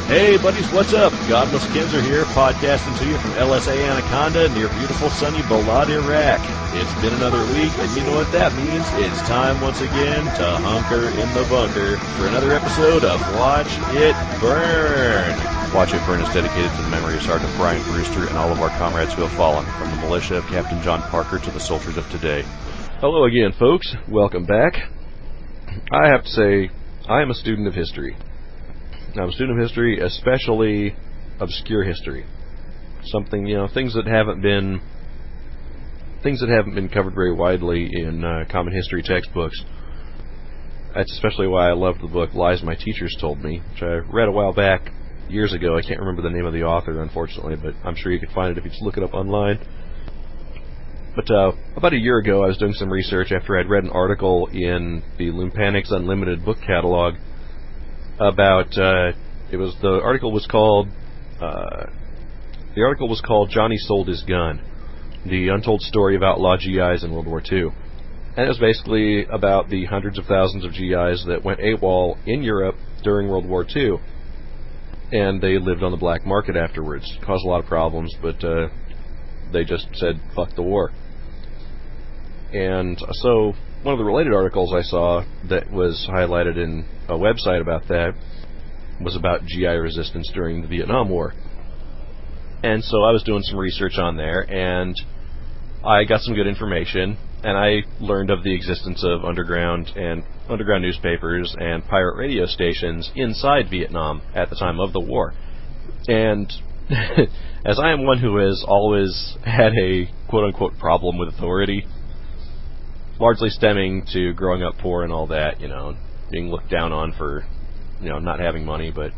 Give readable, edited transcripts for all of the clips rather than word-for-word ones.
Hey buddies, what's up? Godless Kinzer here, podcasting to you from LSA Anaconda near beautiful sunny Balad, Iraq. It's been another week, and you know what that means. It's time once again to hunker in the bunker for another episode of Watch It Burn. Watch It Burn is dedicated to the memory of Sergeant Brian Brewster and all of our comrades who have fallen, from the militia of Captain John Parker to the soldiers of today. Hello again, folks. Welcome back. I have to say, I am a student of history. I'm a student of history, especially obscure history. Something, things that haven't been covered very widely in common history textbooks. That's especially why I love the book Lies My Teachers Told Me, which I read a while back, years ago. I can't remember the name of the author, unfortunately, but I'm sure you can find it if you just look it up online. But about a year ago, I was doing some research after I'd read an article in the Lumpanics Unlimited book catalog about the article was called Johnny Sold His Gun, the untold story of outlaw GIs in World War II. And it was basically about the hundreds of thousands of GIs that went AWOL in Europe during World War II, and they lived on the black market afterwards. Caused a lot of problems, but they just said fuck the war. And so one of the related articles I saw that was highlighted in a website about that was about GI resistance during the Vietnam War. And so I was doing some research on there, and I got some good information, and I learned of the existence of underground newspapers and pirate radio stations inside Vietnam at the time of the war. And as I am one who has always had a quote-unquote problem with authority, largely stemming to growing up poor and all that, being looked down on for, not having money, but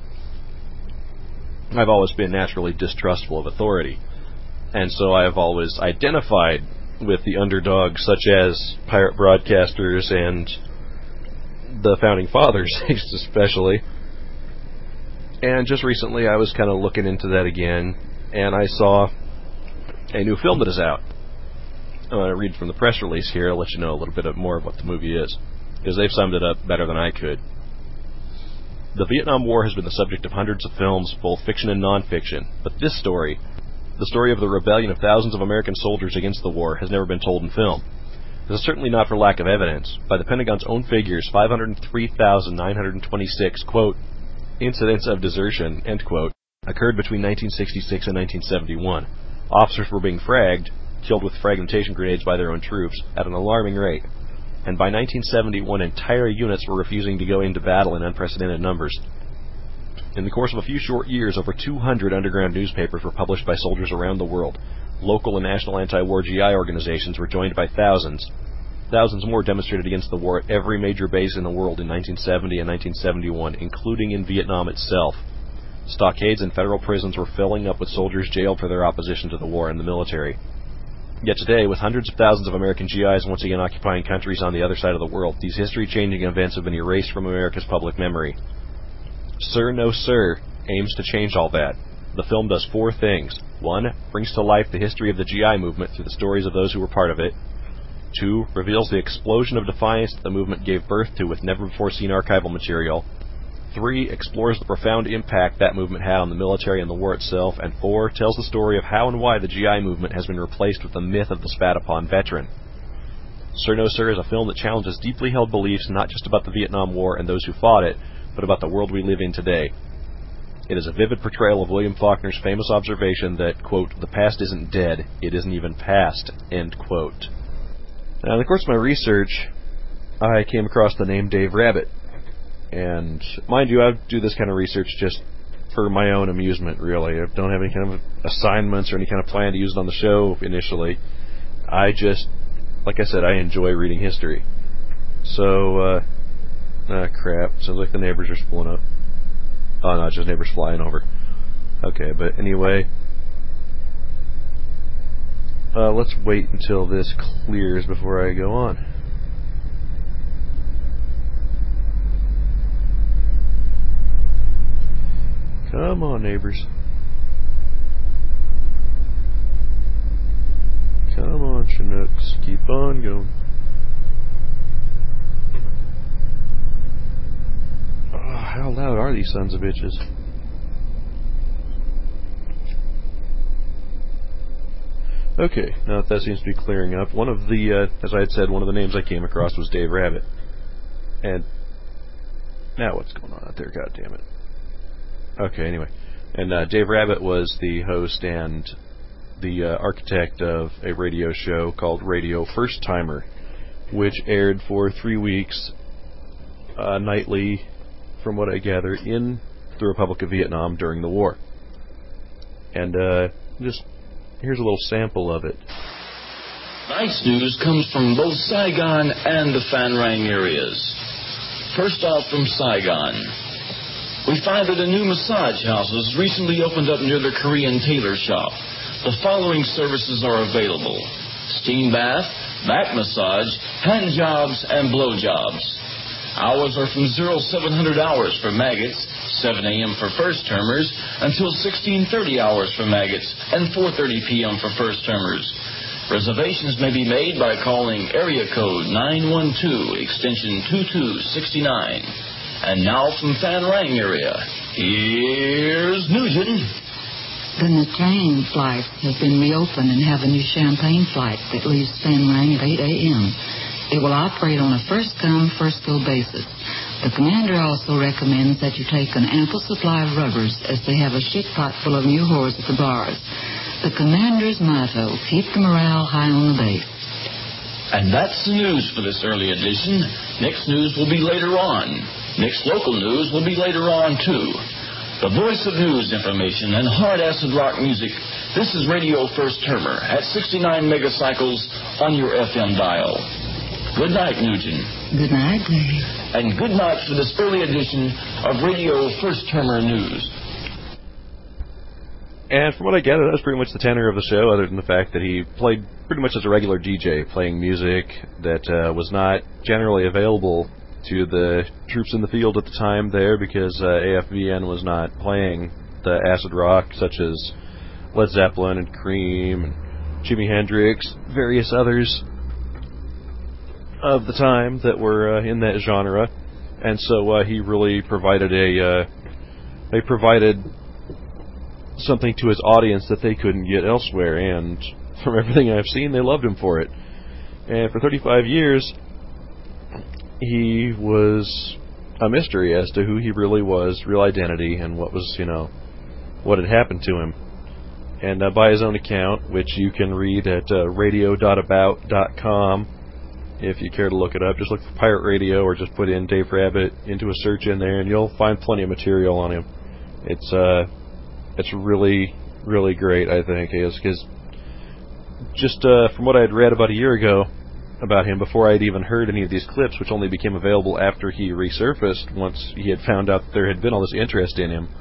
I've always been naturally distrustful of authority. And so I have always identified with the underdogs, such as pirate broadcasters and the Founding Fathers, especially. And just recently I was kind of looking into that again, and I saw a new film that is out. I'm going to read from the press release here. I'll let you know a little bit more of what the movie is, because they've summed it up better than I could. The Vietnam War has been the subject of hundreds of films, both fiction and non-fiction, but this story, the story of the rebellion of thousands of American soldiers against the war, has never been told in film. This is certainly not for lack of evidence. By the Pentagon's own figures, 503,926, quote, incidents of desertion, end quote, occurred between 1966 and 1971. Officers were being killed with fragmentation grenades by their own troops at an alarming rate. And by 1971, entire units were refusing to go into battle in unprecedented numbers. In the course of a few short years, over 200 underground newspapers were published by soldiers around the world. Local and national anti-war GI organizations were joined by thousands. Thousands more demonstrated against the war at every major base in the world in 1970 and 1971, including in Vietnam itself. Stockades and federal prisons were filling up with soldiers jailed for their opposition to the war and the military. Yet today, with hundreds of thousands of American GIs once again occupying countries on the other side of the world, these history-changing events have been erased from America's public memory. Sir No Sir aims to change all that. The film does four things. 1. Brings to life the history of the GI movement through the stories of those who were part of it. 2. Reveals the explosion of defiance that the movement gave birth to with never-before-seen archival material. 3. Explores the profound impact that movement had on the military and the war itself. And 4. Tells the story of how and why the GI movement has been replaced with the myth of the spat-upon veteran. Sir No Sir is a film that challenges deeply held beliefs not just about the Vietnam War and those who fought it, but about the world we live in today. It is a vivid portrayal of William Faulkner's famous observation that, quote, the past isn't dead, it isn't even past, end quote. Now, in the course of my research, I came across the name Dave Rabbit. And mind you, I do this kind of research just for my own amusement, really. I don't have any kind of assignments or any kind of plan to use it on the show initially. I just, like I said, I enjoy reading history. So, crap. Sounds like the neighbors are pulling up. Oh, no, it's just neighbors flying over. Okay, but anyway, let's wait until this clears before I go on. Come on, neighbors. Come on, Chinooks. Keep on going. Oh, how loud are these sons of bitches? Okay, now that seems to be clearing up. One of the, as I had said, one of the names I came across was Dave Rabbit. And now what's going on out there? God damn it. Okay, anyway. And Dave Rabbit was the host and the architect of a radio show called Radio First Timer, which aired for 3 weeks nightly, from what I gather, in the Republic of Vietnam during the war. And just here's a little sample of it. Tonight's news comes from both Saigon and the Phan Rang areas. First off, from Saigon. We find that a new massage house has recently opened up near the Korean tailor shop. The following services are available: steam bath, back massage, hand jobs, and blow jobs. Hours are from 0700 hours for maggots, 7 a.m. for first-termers, until 1630 hours for maggots, and 4:30 p.m. for first-termers. Reservations may be made by calling area code 912, extension 2269. And now from Phan Rang area, here's Nugent. The Nha Trang flight has been reopened and have a new Champagne flight that leaves Phan Rang at 8 a.m. It will operate on a first-come, first-go basis. The commander also recommends that you take an ample supply of rubbers, as they have a ship pot full of new whores at the bars. The commander's motto: keep the morale high on the base. And that's the news for this early edition. Next news will be later on. Next local news will be later on, too. The voice of news information and hard acid rock music. This is Radio First Termer at 69 megacycles on your FM dial. Good night, Nugent. Good night, Dave. And good night for this early edition of Radio First Termer News. And from what I gather, that was pretty much the tenor of the show, other than the fact that he played pretty much as a regular DJ, playing music that was not generally available to the troops in the field at the time there, because AFVN was not playing the acid rock such as Led Zeppelin and Cream and Jimi Hendrix, various others of the time that were in that genre. And so he really provided they provided something to his audience that they couldn't get elsewhere, and from everything I've seen, they loved him for it. And for 35 years, he was a mystery as to who he really was, real identity, and what was, what had happened to him. And by his own account, which you can read at radio.about.com, if you care to look it up, just look for Pirate Radio or just put in Dave Rabbit into a search in there, and you'll find plenty of material on him. It's really, really great, I think, because just from what I had read about a year ago about him, before I'd even heard any of these clips, which only became available after he resurfaced, once he had found out that there had been all this interest in him.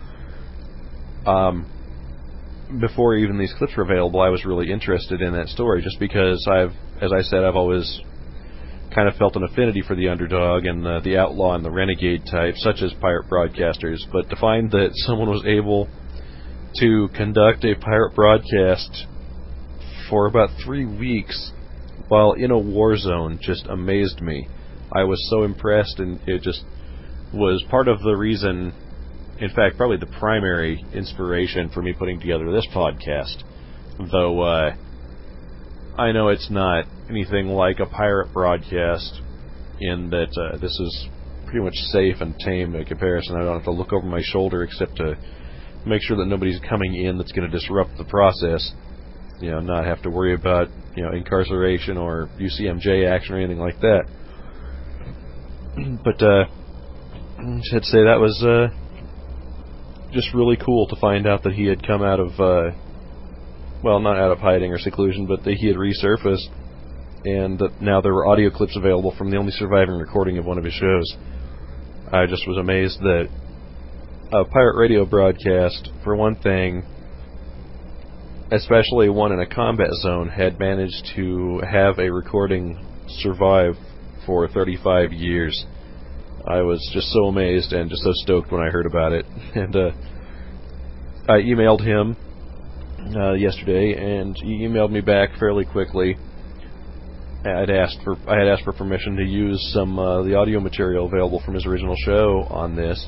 Before even these clips were available, I was really interested in that story, just because as I said, I've always kind of felt an affinity for the underdog and the outlaw and the renegade type, such as pirate broadcasters. But to find that someone was able to conduct a pirate broadcast for about 3 weeks while in a war zone just amazed me. I was so impressed, and it just was part of the reason, in fact, probably the primary inspiration for me putting together this podcast. Though I know it's not anything like a pirate broadcast in that this is pretty much safe and tame in comparison. I don't have to look over my shoulder except to make sure that nobody's coming in that's going to disrupt the process. Not have to worry about, incarceration or UCMJ action or anything like that. But I should say that was just really cool to find out that he had come out of, not out of hiding or seclusion, but that he had resurfaced, and that now there were audio clips available from the only surviving recording of one of his shows. I just was amazed that a pirate radio broadcast, for one thing, especially one in a combat zone, had managed to have a recording survive for 35 years. I was just so amazed and just so stoked when I heard about it. And I emailed him yesterday, and he emailed me back fairly quickly. I had asked for permission to use some the audio material available from his original show on this,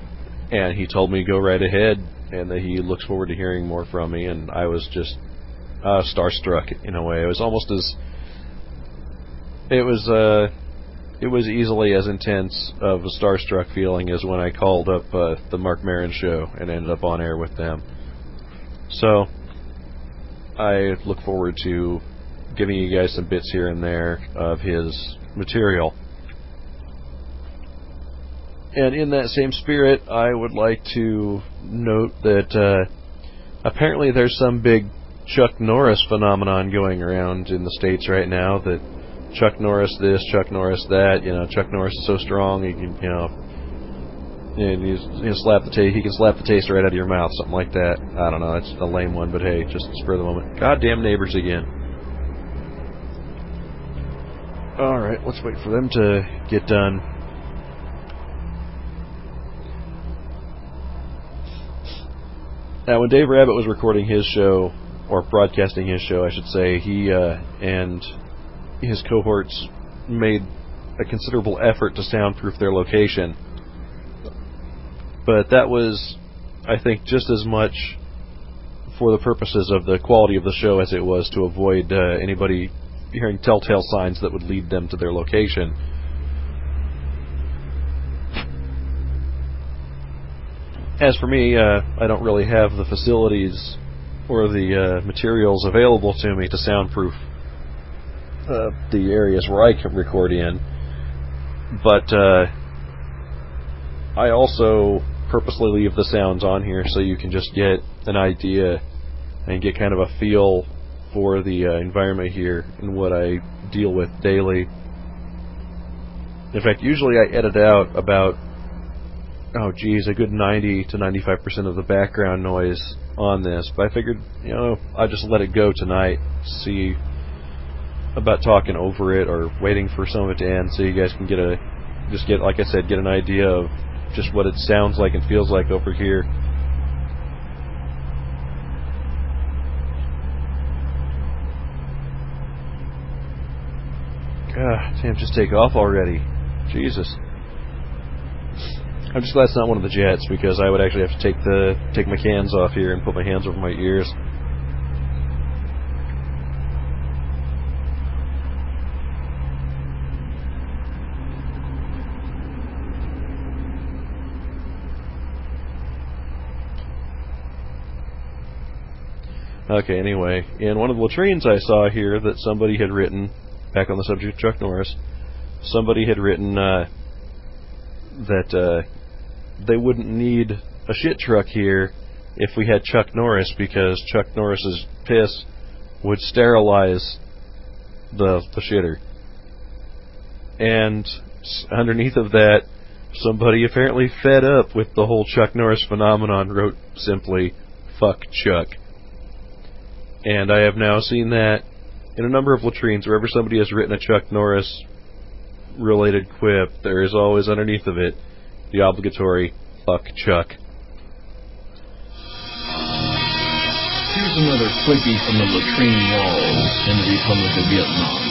and he told me go right ahead, and that he looks forward to hearing more from me. And I was just starstruck in a way. It was almost as it was easily as intense of a starstruck feeling as when I called up the Mark Maron show and ended up on air with them. So I look forward to giving you guys some bits here and there of his material. And in that same spirit, I would like to note that apparently there's some big Chuck Norris phenomenon going around in the States right now, that Chuck Norris this, Chuck Norris that, Chuck Norris is so strong, he can, and he can slap the taste right out of your mouth, something like that. I don't know, it's a lame one, but hey, just spur of the moment. Goddamn neighbors again. Alright, let's wait for them to get done. Now, when Dave Rabbit was recording his show, or broadcasting his show, I should say, he and his cohorts made a considerable effort to soundproof their location. But that was, I think, just as much for the purposes of the quality of the show as it was to avoid anybody hearing telltale signs that would lead them to their location. As for me, I don't really have the facilities or the materials available to me to soundproof the areas where I can record in. But I also purposely leave the sounds on here so you can just get an idea and get kind of a feel for the environment here and what I deal with daily. In fact, usually I edit out about a good 90 to 95% of the background noise on this, but I figured, I'd just let it go tonight, see about talking over it or waiting for some of it to end so you guys can get an idea of just what it sounds like and feels like over here. Damn, just take off already. Jesus. I'm just glad it's not one of the jets, because I would actually have to take my cans off here and put my hands over my ears. Okay, anyway, in one of the latrines I saw here that somebody had written, back on the subject of Chuck Norris, somebody had written that they wouldn't need a shit truck here if we had Chuck Norris, because Chuck Norris's piss would sterilize the shitter. And underneath of that, somebody apparently fed up with the whole Chuck Norris phenomenon wrote simply, "Fuck Chuck." And I have now seen that in a number of latrines. Wherever somebody has written a Chuck Norris related quip, there is always underneath of it the obligatory "Fuck Chuck." Here's another quickie from the latrine walls in the Republic of Vietnam.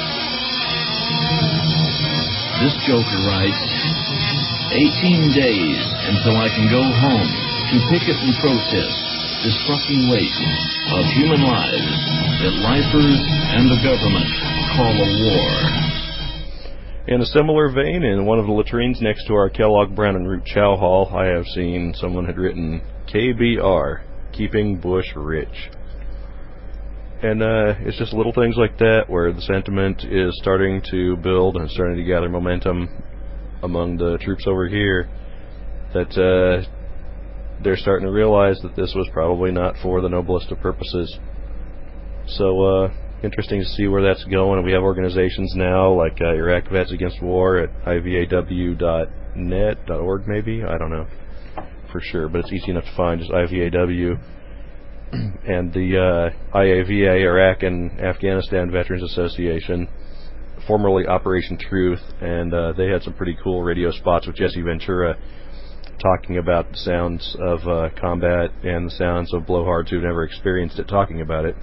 This joker writes, 18 days until I can go home to picket and protest this fucking waste of human lives that lifers and the government call a war. In a similar vein, in one of the latrines next to our Kellogg Brown and Root Chow Hall, I have seen someone had written KBR, Keeping Bush Rich. And it's just little things like that where the sentiment is starting to build and starting to gather momentum among the troops over here, that they're starting to realize that this was probably not for the noblest of purposes. So, interesting to see where that's going. And we have organizations now like Iraq Vets Against War at ivaw.net, .org maybe? I don't know for sure, but it's easy enough to find, just IVAW. And the IAVA, Iraq and Afghanistan Veterans Association, formerly Operation Truth, and they had some pretty cool radio spots with Jesse Ventura talking about the sounds of combat and the sounds of blowhards who've never experienced it, talking about it.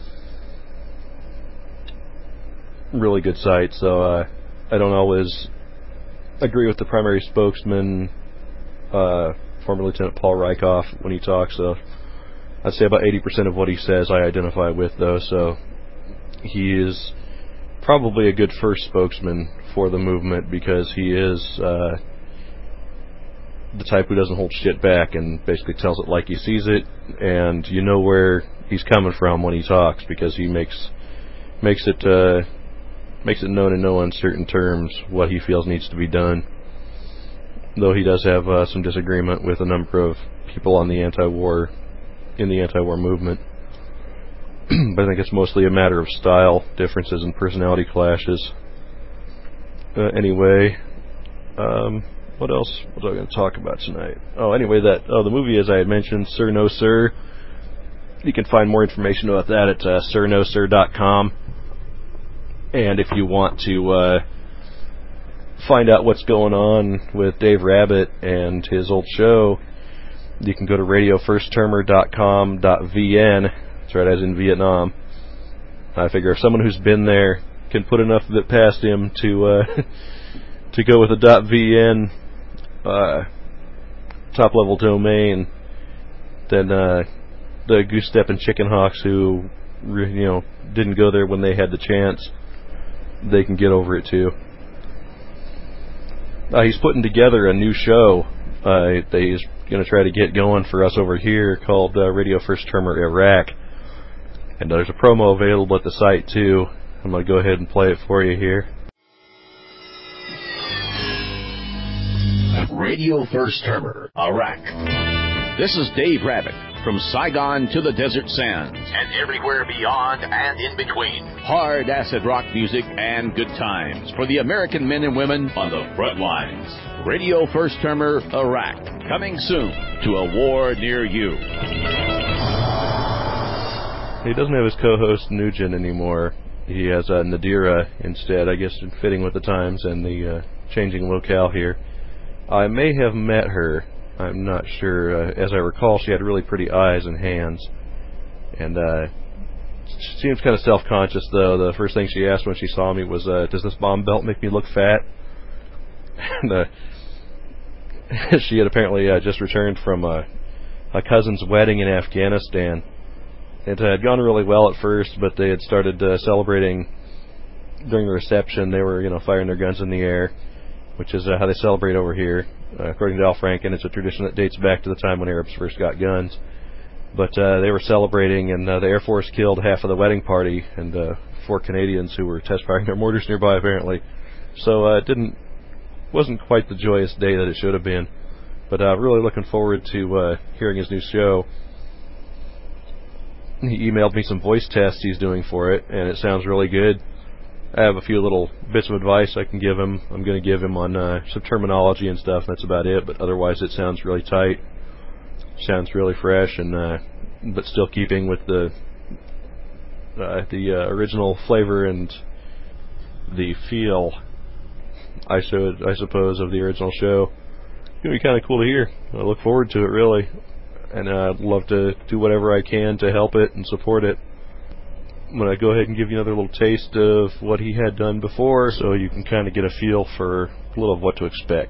Really good site. So I don't always agree with the primary spokesman, former Lieutenant Paul Rykoff, when he talks, so I'd say about 80% of what he says I identify with, though, so he is probably a good first spokesman for the movement, because he is the type who doesn't hold shit back and basically tells it like he sees it, and you know where he's coming from when he talks, because he makes it known in no uncertain terms what he feels needs to be done. Though he does have some disagreement with a number of people in the anti-war movement. But I think it's mostly a matter of style differences and personality clashes. Anyway, what else was I going to talk about tonight? The movie, as I had mentioned, Sir No Sir. You can find more information about that at sirnosir.com. And if you want to find out what's going on with Dave Rabbit and his old show, you can go to radioFirstTermer.com.vn. That's right, as in Vietnam. I figure if someone who's been there can put enough of it past him to go with a .vn top level domain, then the Goose Step and Chicken Hawks who didn't go there when they had the chance, they can get over it too. He's putting together a new show that he's going to try to get going for us over here called Radio First Termer Iraq. And there's a promo available at the site too. I'm going to go ahead and play it for you here. Radio First Termer, Iraq. This is Dave Rabbit, from Saigon to the desert sands. And everywhere beyond and in between. Hard acid rock music and good times for the American men and women on the front lines. Radio First Termer, Iraq. Coming soon to a war near you. He doesn't have his co-host Nugent anymore. He has Nadira instead, I guess, fitting with the times and the changing locale here. I may have met her. I'm not sure. As I recall, she had really pretty eyes and hands. And she seems kind of self-conscious, though. The first thing she asked when she saw me was, does this bomb belt make me look fat? And she had apparently just returned from a cousin's wedding in Afghanistan. It had gone really well at first, but they had started celebrating during the reception. They were, firing their guns in the air, which is how they celebrate over here. According to Al Franken, it's a tradition that dates back to the time when Arabs first got guns. But they were celebrating, and the Air Force killed half of the wedding party, and 4 Canadians who were test-firing their mortars nearby, apparently. So it wasn't quite the joyous day that it should have been. But really looking forward to hearing his new show. He emailed me some voice tests he's doing for it, and it sounds really good. I have a few little bits of advice I can give him. I'm going to give him on some terminology and stuff. That's about it. But otherwise, it sounds really tight. Sounds really fresh, and but still keeping with the original flavor and the feel, I suppose, of the original show. It's going to be kind of cool to hear. I look forward to it, really. And I'd love to do whatever I can to help it and support it. I'm going to go ahead and give you another little taste of what he had done before, so you can kind of get a feel for a little of what to expect.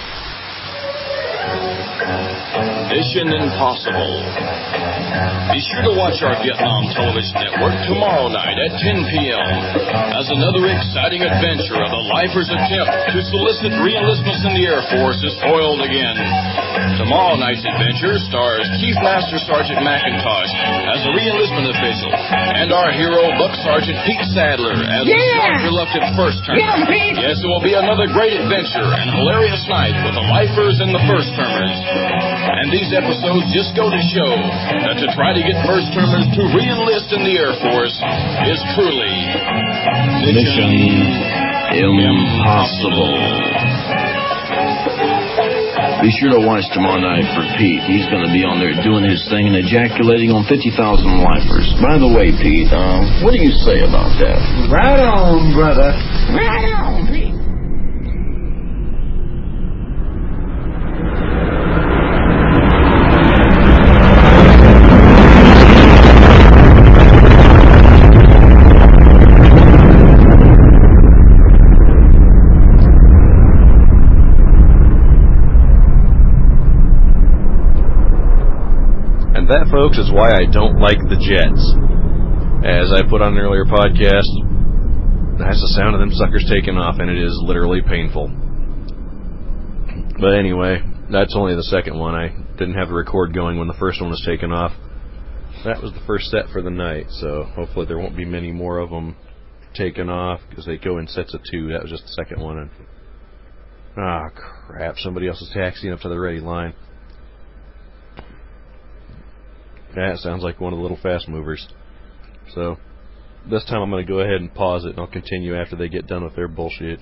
Mission Impossible. Be sure to watch our Vietnam Television Network tomorrow night at 10 p.m. as another exciting adventure of a lifer's attempt to solicit re-enlistments in the Air Force is foiled again. Tomorrow night's adventure stars Chief Master Sergeant McIntosh as a re-enlistment official, and our hero Buck Sergeant Pete Sadler as a reluctant first-termer. Yes, it will be another great adventure and hilarious night with the lifers and the first-termers. And these episodes just go to show that to try to get first-termers to re-enlist in the Air Force is truly Mission Impossible. Be sure to watch tomorrow night for Pete. He's going to be on there doing his thing and ejaculating on 50,000 lifers. By the way, Pete, what do you say about that? Right on, brother. Right on, Pete. And that, folks, is why I don't like the Jets. As I put on an earlier podcast, that's the sound of them suckers taking off, and it is literally painful. But anyway, that's only the second one. I didn't have the record going when the first one was taken off. That was the first set for the night, so hopefully there won't be many more of them taken off, because they go in sets of 2. That was just the second one. And crap, somebody else is taxiing up to the ready line. That sounds like one of the little fast movers. So, this time I'm going to go ahead and pause it, and I'll continue after they get done with their bullshit.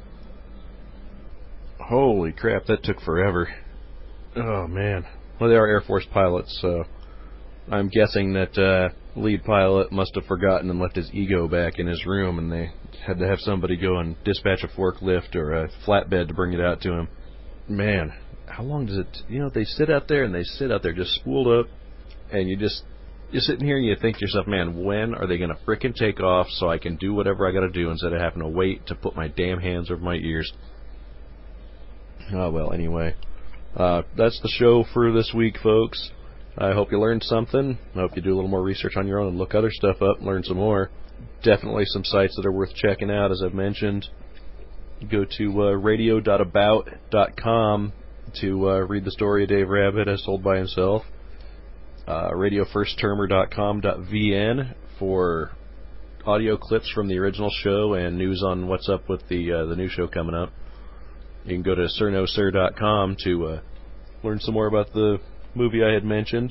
Holy crap, that took forever. Oh, man. Well, they are Air Force pilots, so I'm guessing that lead pilot must have forgotten and left his ego back in his room, and they had to have somebody go and dispatch a forklift or a flatbed to bring it out to him. Man, how long does it... they sit out there, and they sit out there just spooled up, and you're sitting here and you think to yourself, man, when are they going to frickin' take off so I can do whatever I got to do instead of having to wait to put my damn hands over my ears? Oh, well, anyway. That's the show for this week, folks. I hope you learned something. I hope you do a little more research on your own and look other stuff up and learn some more. Definitely some sites that are worth checking out, as I've mentioned. Go to radio.about.com to read the story of Dave Rabbit as told by himself. RadioFirstTermer.com.vn for audio clips from the original show and news on what's up with the new show coming up. You can go to SirNoSir.com to learn some more about the movie I had mentioned.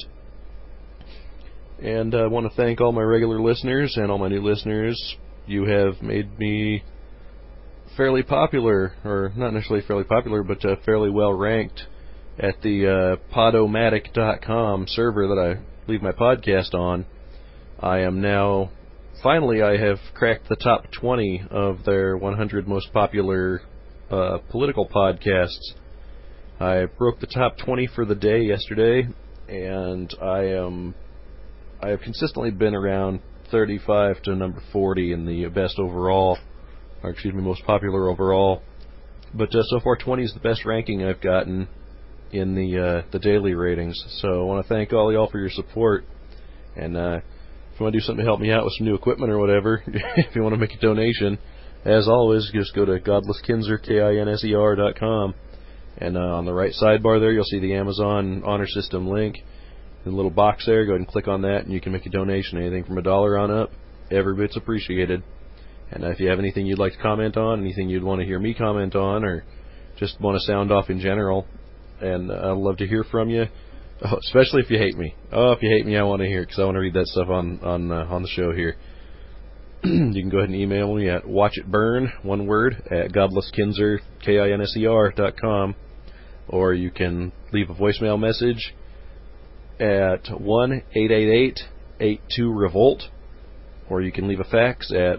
And I want to thank all my regular listeners and all my new listeners. You have made me fairly popular, or not necessarily fairly popular, but fairly well ranked at the Podomatic.com server that I leave my podcast on. I am now, finally, I have cracked the top 20 of their 100 most popular political podcasts. I broke the top 20 for the day yesterday, and I have consistently been around 35 to number 40 in the best overall, or excuse me, most popular overall. But so far, 20 is the best ranking I've gotten in the daily ratings. So I want to thank all y'all for your support. And if you want to do something to help me out with some new equipment or whatever, if you want to make a donation, as always, just go to godlesskinzer, KINSER.com. And on the right sidebar there, you'll see the Amazon Honor System link. In the little box there, go ahead and click on that, and you can make a donation. Anything from $1 on up, every bit's appreciated. And if you have anything you'd like to comment on, anything you'd want to hear me comment on, or just want to sound off in general, and I'd love to hear from you, especially if you hate me. Oh, if you hate me, I want to hear it, because I want to read that stuff on the show here. You can go ahead and email me at watchitburn, one word, at godlesskinzer, KINSER.com, or you can leave a voicemail message at 1-888-82-REVOLT, or you can leave a fax at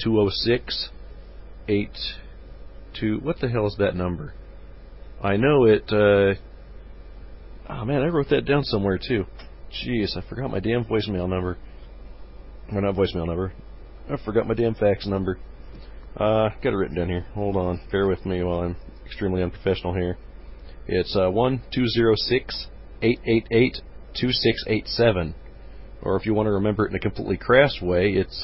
1-206-82... What the hell is that number? I know it... oh, man, I wrote that down somewhere, too. Jeez, I forgot my damn voicemail number. Or not voicemail number. I forgot my damn fax number. Got it written down here. Hold on. Bear with me while I'm extremely unprofessional here. It's 1-206-888-2687. Or if you want to remember it in a completely crass way, it's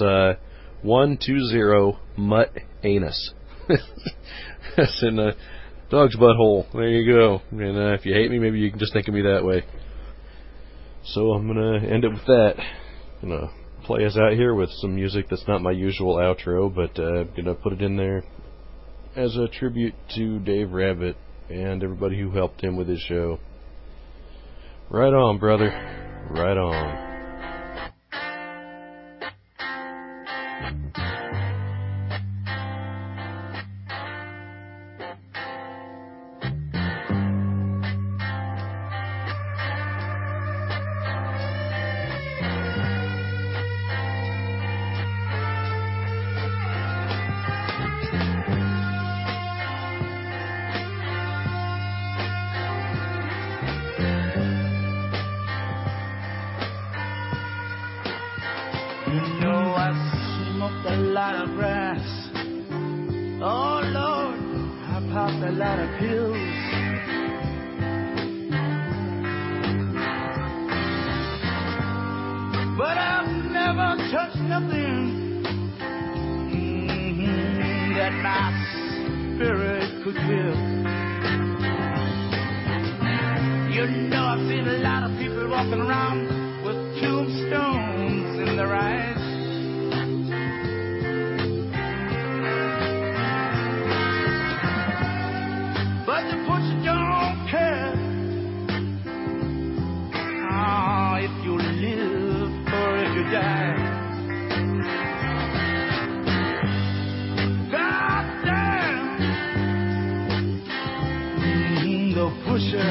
120-MUT-ANUS. That's in the dog's butthole. There you go. And if you hate me, maybe you can just think of me that way. So I'm going to end it with that. I'm going to play us out here with some music that's not my usual outro, but I'm going to put it in there as a tribute to Dave Rabbit and everybody who helped him with his show. Right on, brother. Right on. You know I've seen a lot of people walking around with tombstones in their eyes. But the pusher don't care if you live or if you die. God damn the pusher.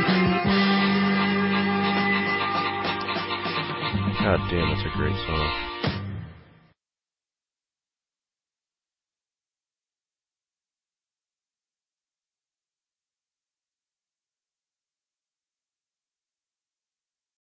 God damn, that's a great song.